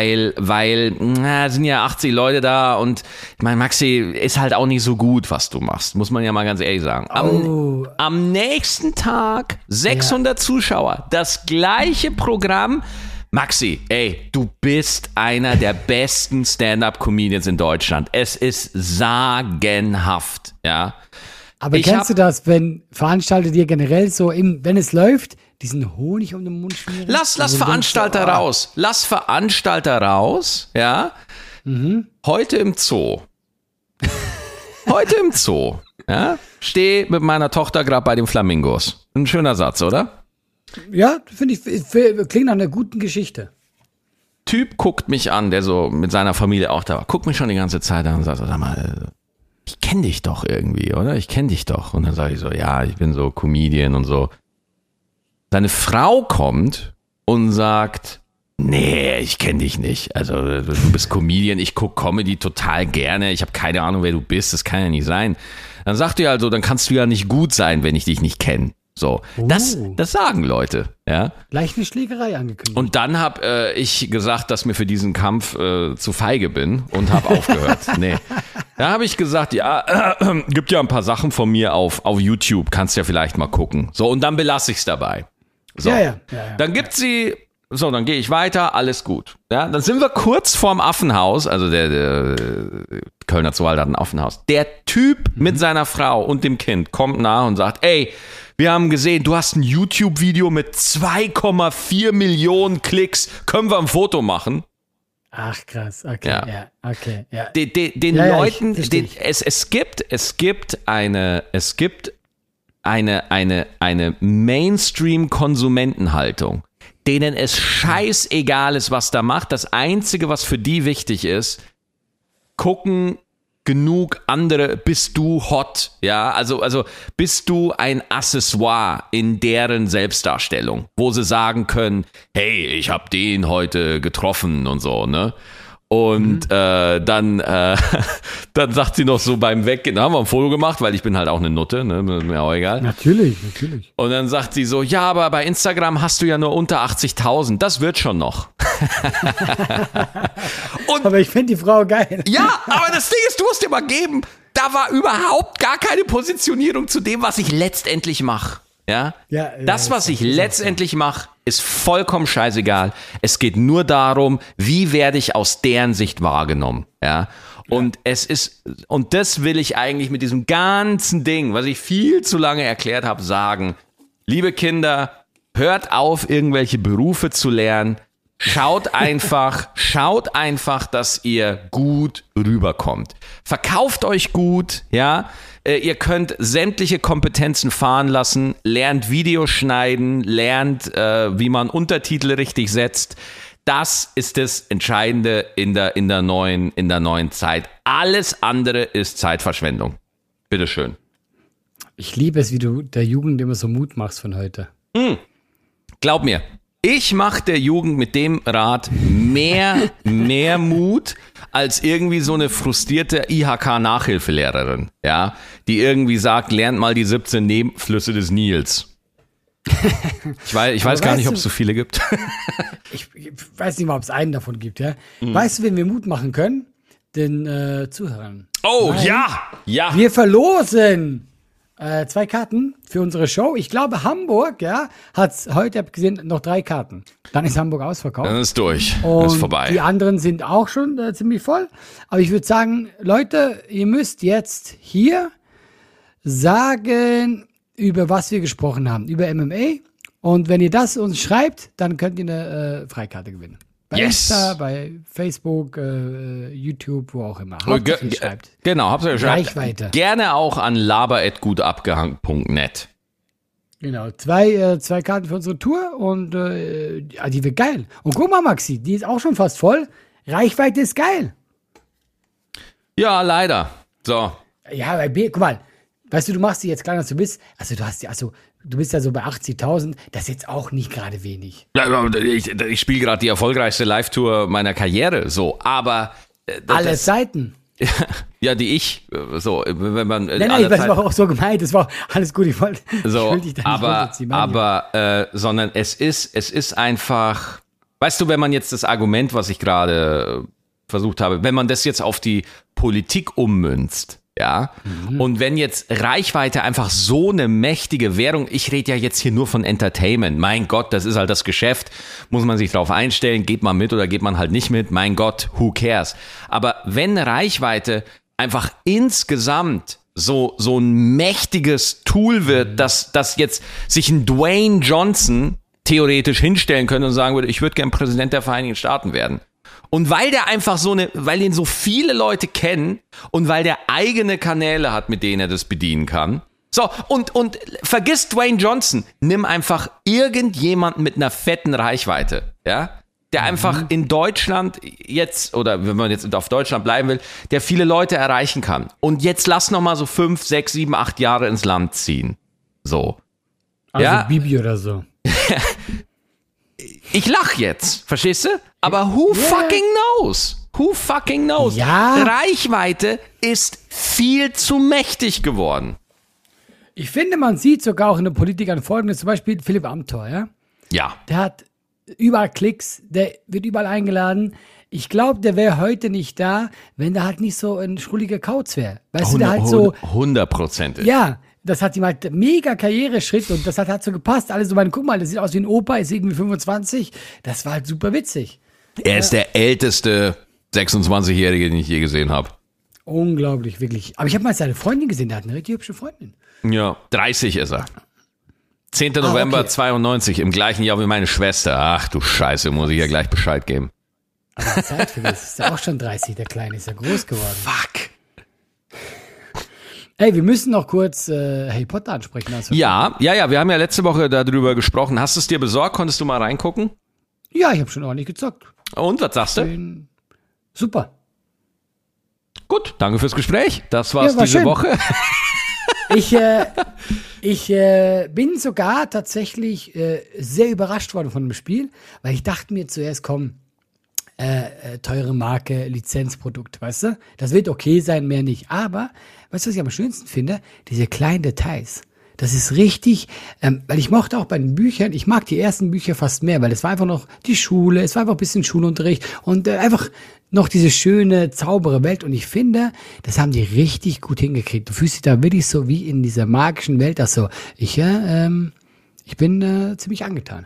sind ja 80 Leute da und ich meine, Maxi, ist halt auch nicht so gut, was du machst, muss man ja mal ganz ehrlich sagen. Am nächsten Tag 600 Zuschauer, das gleiche Programm. Maxi, ey, du bist einer der besten Stand-up-Comedians in Deutschland. Es ist sagenhaft, ja. Aber kennst du das, wenn Veranstalter dir generell so, wenn es läuft, diesen Honig um den Mund schmieren? Lass Veranstalter raus. Lass Veranstalter raus, ja. Heute im Zoo. Ja. stehe mit meiner Tochter gerade bei den Flamingos. Ein schöner Satz, oder? Ja, finde ich, klingt nach einer guten Geschichte. Typ guckt mich an, der so mit seiner Familie auch da war, guckt mich schon die ganze Zeit an und sagt, sag mal, ich kenne dich doch irgendwie, oder? Ich kenne dich doch. Und dann sage ich so, ja, ich bin so Comedian und so. Seine Frau kommt und sagt, nee, ich kenne dich nicht. Also du bist Comedian, ich gucke Comedy total gerne. Ich habe keine Ahnung, wer du bist, das kann ja nicht sein. Dann sagt ihr also, dann kannst du ja nicht gut sein, wenn ich dich nicht kenne. So, das sagen Leute, ja. Gleich eine Schlägerei angekündigt. Und dann habe ich gesagt, dass mir für diesen Kampf zu feige bin und habe aufgehört. Nee. Da habe ich gesagt, ja, gibt ja ein paar Sachen von mir auf YouTube, kannst ja vielleicht mal gucken. So, und dann belasse ich es dabei. So. Ja. Dann gibt sie, so, dann gehe ich weiter, alles gut. Ja, dann sind wir kurz vorm Affenhaus, also der Kölner Zoo hat ein Affenhaus. Der Typ mit seiner Frau und dem Kind kommt nach und sagt, ey, wir haben gesehen, du hast ein YouTube-Video mit 2,4 Millionen Klicks. Können wir ein Foto machen? Ach krass, okay, ja okay, ja. Den Leuten, es gibt eine Mainstream-Konsumentenhaltung, denen es scheißegal ist, was da macht. Das Einzige, was für die wichtig ist, gucken genug andere, bist du hot, ja, also bist du ein Accessoire in deren Selbstdarstellung, wo sie sagen können, hey, ich habe den heute getroffen und so, ne? Und dann sagt sie noch so beim Weggehen, haben wir ein Foto gemacht, weil ich bin halt auch eine Nutte, ne? Mir auch egal. Natürlich. Und dann sagt sie so, ja, aber bei Instagram hast du ja nur unter 80.000, das wird schon noch. Aber ich finde die Frau geil. Ja, aber das Ding ist, du musst dir mal geben, da war überhaupt gar keine Positionierung zu dem, was ich letztendlich mache. Ja? Das, was ich letztendlich mache, ist vollkommen scheißegal. Es geht nur darum, wie werde ich aus deren Sicht wahrgenommen. Ja? Und und das will ich eigentlich mit diesem ganzen Ding, was ich viel zu lange erklärt habe, sagen. Liebe Kinder, hört auf, irgendwelche Berufe zu lernen. Schaut einfach, dass ihr gut rüberkommt. Verkauft euch gut, ja. Ihr könnt sämtliche Kompetenzen fahren lassen, lernt Videos schneiden, lernt, wie man Untertitel richtig setzt. Das ist das Entscheidende in der neuen Zeit. Alles andere ist Zeitverschwendung. Bitteschön. Ich liebe es, wie du der Jugend immer so Mut machst von heute. Glaub mir. Ich mache der Jugend mit dem Rat mehr Mut als irgendwie so eine frustrierte IHK-Nachhilfelehrerin, ja, die irgendwie sagt, lernt mal die 17 Nebenflüsse des Nils. Ich weiß gar nicht, ob es so viele gibt. Ich weiß nicht mal, ob es einen davon gibt, ja. Weißt du, wen wir Mut machen können? Den Zuhörern. Oh, ja. Wir verlosen 2 Karten für unsere Show. Ich glaube, Hamburg, ja, hat heute, hab gesehen, noch 3 Karten. Dann ist Hamburg ausverkauft. Dann ist durch. Und ist vorbei. Die anderen sind auch schon ziemlich voll. Aber ich würde sagen, Leute, ihr müsst jetzt hier sagen, über was wir gesprochen haben. Über MMA. Und wenn ihr das uns schreibt, dann könnt ihr eine Freikarte gewinnen. Bei Insta, bei Facebook, YouTube, wo auch immer. Hauptsache ihr schreibt. Genau, hauptsache ihr schreibt. Reichweite. Gerne auch an laber@gutabgehangen.net. Genau, 2 Karten für unsere Tour und die wird geil. Und guck mal, Maxi, die ist auch schon fast voll. Reichweite ist geil. Ja, leider. So. Ja, guck mal, weißt du, du machst die jetzt kleiner als du bist. Du bist ja so bei 80.000, das ist jetzt auch nicht gerade wenig. Ja, ich spiele gerade die erfolgreichste Live-Tour meiner Karriere, so, aber... Alle Seiten. Ja, die ich, so, wenn man... Nein, das war auch so gemeint, das war alles gut, ich wollte dich da nicht sondern es ist einfach, weißt du, wenn man jetzt das Argument, was ich gerade versucht habe, wenn man das jetzt auf die Politik ummünzt, ja, und wenn jetzt Reichweite einfach so eine mächtige Währung, ich rede ja jetzt hier nur von Entertainment, mein Gott, das ist halt das Geschäft, muss man sich drauf einstellen, geht man mit oder geht man halt nicht mit, mein Gott, who cares, aber wenn Reichweite einfach insgesamt so ein mächtiges Tool wird, dass jetzt sich ein Dwayne Johnson theoretisch hinstellen könnte und sagen würde, ich würde gern Präsident der Vereinigten Staaten werden. Und weil der einfach weil ihn so viele Leute kennen und weil der eigene Kanäle hat, mit denen er das bedienen kann, So, und vergiss Dwayne Johnson. Nimm einfach irgendjemanden mit einer fetten Reichweite, ja? Der einfach in Deutschland jetzt, oder wenn man jetzt auf Deutschland bleiben will, der viele Leute erreichen kann. Und jetzt lass noch mal so 5, 6, 7, 8 Jahre ins Land ziehen. So. Also ja? Bibi oder so. Ich lach jetzt, verstehst du? Aber who fucking knows? Who fucking knows? Ja. Reichweite ist viel zu mächtig geworden. Ich finde, man sieht sogar auch in den Politikern Folgendes, zum Beispiel Philipp Amthor, ja? Ja. Der hat überall Klicks, der wird überall eingeladen. Ich glaube, der wäre heute nicht da, wenn der halt nicht so ein schrulliger Kauz wäre. Weißt du, der halt so... 100%. Ja, das hat ihm halt mega Karriereschritt und das hat halt so gepasst. Alle so meinen, guck mal, das sieht aus wie ein Opa, ist irgendwie 25. Das war halt super witzig. Er ist der älteste 26-Jährige, den ich je gesehen habe. Unglaublich, wirklich. Aber ich habe mal seine Freundin gesehen, der hat eine richtig hübsche Freundin. Ja, 30 ist er. 10. November okay. 92, im gleichen Jahr wie meine Schwester. Ach du Scheiße, muss ich ja gleich Bescheid geben. Aber die Zeit vergisst, ist ja auch schon 30, der Kleine ist ja groß geworden. Fuck. Hey, wir müssen noch kurz Harry Potter ansprechen. Ja, wir haben ja letzte Woche darüber gesprochen. Hast du es dir besorgt? Konntest du mal reingucken? Ja, ich habe schon ordentlich gezockt. Und, was sagst du? Super. Gut, danke fürs Gespräch. Das war's Ja, war diese schön. Woche. Ich bin sogar tatsächlich sehr überrascht worden von dem Spiel, weil ich dachte mir zuerst, komm, teure Marke, Lizenzprodukt, weißt du? Das wird okay sein, mehr nicht. Aber, weißt du, was ich am schönsten finde? Diese kleinen Details. Das ist richtig, weil ich mochte auch bei den Büchern, ich mag die ersten Bücher fast mehr, weil es war einfach noch die Schule, es war einfach ein bisschen Schulunterricht und einfach noch diese schöne, saubere Welt. Und ich finde, das haben die richtig gut hingekriegt. Du fühlst dich da wirklich so wie in dieser magischen Welt, dass so, ich bin ziemlich angetan.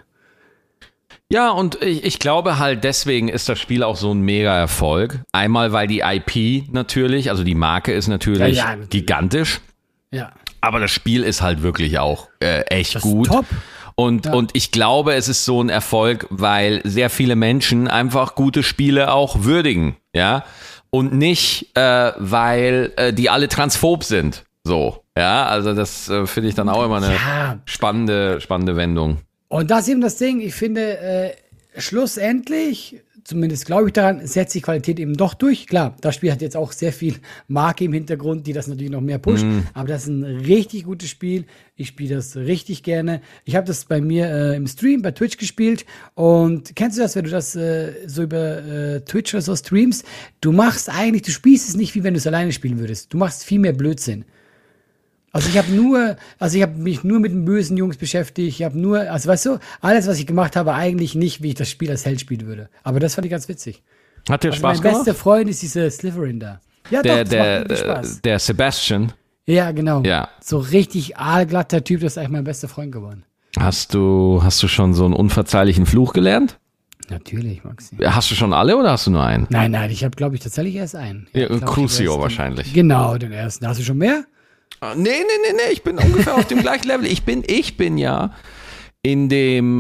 Ja, und ich glaube halt, deswegen ist das Spiel auch so ein Mega-Erfolg. Einmal, weil die IP natürlich, also die Marke ist natürlich, natürlich. gigantisch. Ja. Aber das Spiel ist halt wirklich auch echt Das gut. ist top. Und ich glaube, es ist so ein Erfolg, weil sehr viele Menschen einfach gute Spiele auch würdigen, ja. Und nicht, weil die alle transphob sind. So, ja. Also das finde ich dann auch immer eine spannende Wendung. Und das ist eben das Ding, ich finde, schlussendlich, zumindest glaube ich daran, setzt die Qualität eben doch durch. Klar, das Spiel hat jetzt auch sehr viel Marke im Hintergrund, die das natürlich noch mehr pusht. Aber das ist ein richtig gutes Spiel. Ich spiele das richtig gerne. Ich habe das bei mir im Stream, bei Twitch gespielt. Und kennst du das, wenn du das so über Twitch oder so streamst? Du spielst es nicht, wie wenn du es alleine spielen würdest. Du machst viel mehr Blödsinn. Also ich habe mich nur mit den bösen Jungs beschäftigt. Also weißt du, alles, was ich gemacht habe, eigentlich nicht, wie ich das Spiel als Held spielen würde. Aber das fand ich ganz witzig. Hat dir Also Spaß mein gemacht? bester Freund ist dieser Slytherin da. Ja, doch, das macht wirklich Spaß. Der Sebastian. Ja, genau. Ja. So richtig aalglatter Typ, das ist eigentlich mein bester Freund geworden. Hast du schon so einen unverzeihlichen Fluch gelernt? Natürlich, Maxi. Hast du schon alle oder hast du nur einen? Nein, ich habe, glaube ich, tatsächlich erst einen. Ja, glaub ich, Crucio den wahrscheinlich. ersten. Genau, den ersten. Hast du schon mehr? Nee, ich bin ungefähr auf dem gleichen Level. Ich bin ja in dem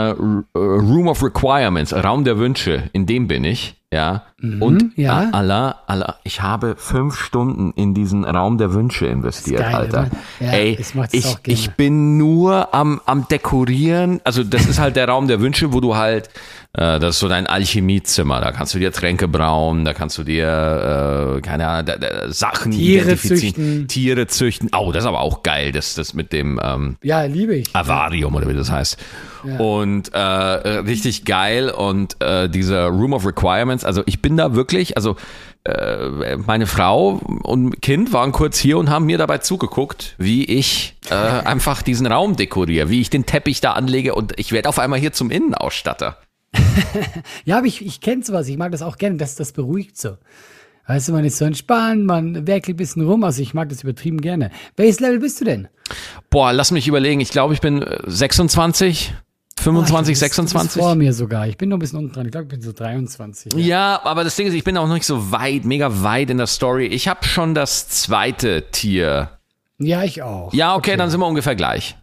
Room of Requirements, Raum der Wünsche, in dem bin ich, ja. Und ja. Allah, ich habe 5 Stunden in diesen Raum der Wünsche investiert, geil, Alter. oder? Ja, Ey, ich mach das auch gerne. ich bin nur am Dekorieren, also das ist halt der Raum der Wünsche, wo du halt, das ist so dein Alchemiezimmer, da kannst du dir Tränke brauen, da kannst du dir, keine Ahnung, Sachen identifizieren. Tiere züchten. Oh, das ist aber auch geil, das mit dem Ja, liebe ich. Avarium oder wie das heißt. Ja. Und richtig geil und dieser Room of Requirements, also ich bin da wirklich, also meine Frau und Kind waren kurz hier und haben mir dabei zugeguckt, wie ich einfach diesen Raum dekoriere, wie ich den Teppich da anlege und ich werde auf einmal hier zum Innenausstatter. Ja, aber ich kenne sowas, ich mag das auch gerne, das beruhigt so. Weißt du, man ist so entspannt, man werkelt ein bisschen rum, also ich mag das übertrieben gerne. Welches Level bist du denn? Boah, lass mich überlegen, ich glaube, ich bin 26, 25, 26. Du bist vor mir sogar, ich bin noch ein bisschen unten dran, ich glaube, ich bin so 23. Ja, aber das Ding ist, ich bin auch noch nicht so mega weit in der Story. Ich habe schon das 2. Tier. Ja, ich auch. Ja, okay, dann sind wir ungefähr gleich.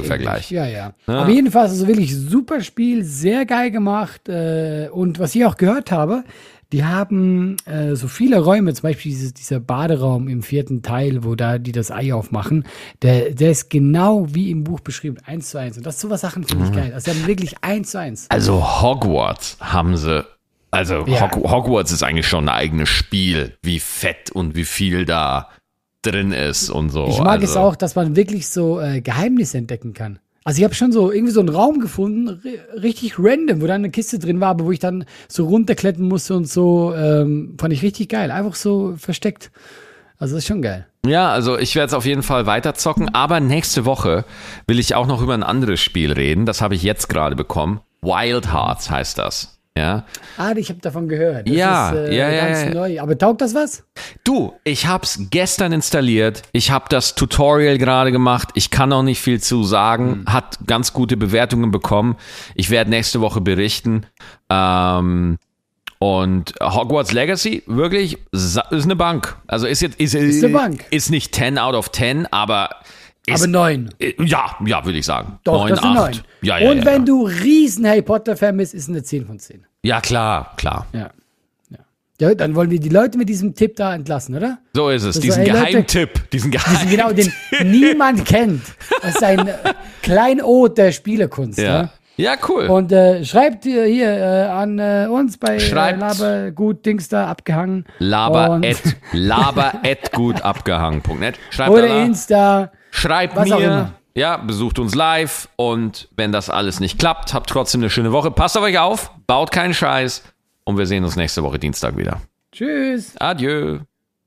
Ja. Aber jedenfalls, also wirklich super Spiel, sehr geil gemacht. Und was ich auch gehört habe, die haben so viele Räume, zum Beispiel dieser Baderaum im 4. Teil, wo da die das Ei aufmachen, der ist genau wie im Buch beschrieben, 1:1. Und das sowas Sachen finde ich geil. Also sie haben wirklich 1:1. Also Hogwarts haben sie. Also Ja. Hogwarts ist eigentlich schon ein eigenes Spiel, wie fett und wie viel da drin ist und so. Ich mag also, es auch, dass man wirklich so Geheimnisse entdecken kann. Also ich habe schon so irgendwie so einen Raum gefunden, richtig random, wo da eine Kiste drin war, aber wo ich dann so runterklettern musste und so, fand ich richtig geil. Einfach so versteckt. Also das ist schon geil. Ja, also ich werde es auf jeden Fall weiterzocken, aber nächste Woche will ich auch noch über ein anderes Spiel reden. Das habe ich jetzt gerade bekommen. Wild Hearts heißt das. Ja. Ich habe davon gehört. Das Ja, ist ja, ganz neu. Aber taugt das was? Du, ich hab's gestern installiert. Ich habe das Tutorial gerade gemacht. Ich kann noch nicht viel zu sagen. Hat ganz gute Bewertungen bekommen. Ich werde nächste Woche berichten. Und Hogwarts Legacy, wirklich, ist eine Bank. Also ist eine Bank. Ist nicht 10 out of 10, aber ist, Aber 9. Ja, würde ich sagen. Doch, 9, das sind 8. 9. Ja, Und wenn du riesen Harry Potter-Fan bist, ist eine 10 von 10. Ja, klar. Ja. Ja, dann wollen wir die Leute mit diesem Tipp da entlassen, oder? So ist es. Das Diesen war, ey, Leute, Geheimtipp. Diesen Geheimtipp. Genau, den niemand kennt. Das ist ein Kleinod der Spielekunst. Ja. Ja? Ja, cool. Und schreibt ihr hier an uns bei Schreibt. Labergut Dings da abgehangen. Laber Und- at gutabgehangen.net. Schreibt Oder da, Insta. schreibt was auch mir. immer. Ja, besucht uns live. Und wenn das alles nicht klappt, habt trotzdem eine schöne Woche. Passt auf euch auf, baut keinen Scheiß. Und wir sehen uns nächste Woche Dienstag wieder. Tschüss. Adieu.